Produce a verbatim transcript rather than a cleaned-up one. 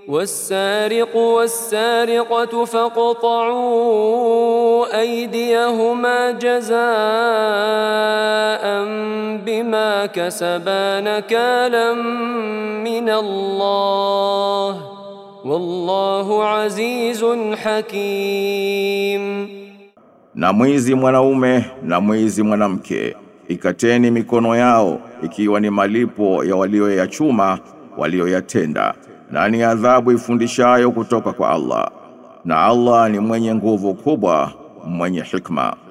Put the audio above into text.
والسارق والسارقة فاقطعوا أيديهما جزاء بما كسبا نكالا من الله والله عزيز حكيم. Na mwizi mwanaume na mwizi mwanamke, ikateni mikono yao ikiwa ni malipo ya walioyachuma walioyatenda, na ni adhabu ifundishayo kutoka kwa Allah, na Allah ni mwenye nguvu kubwa, mwenye hikma.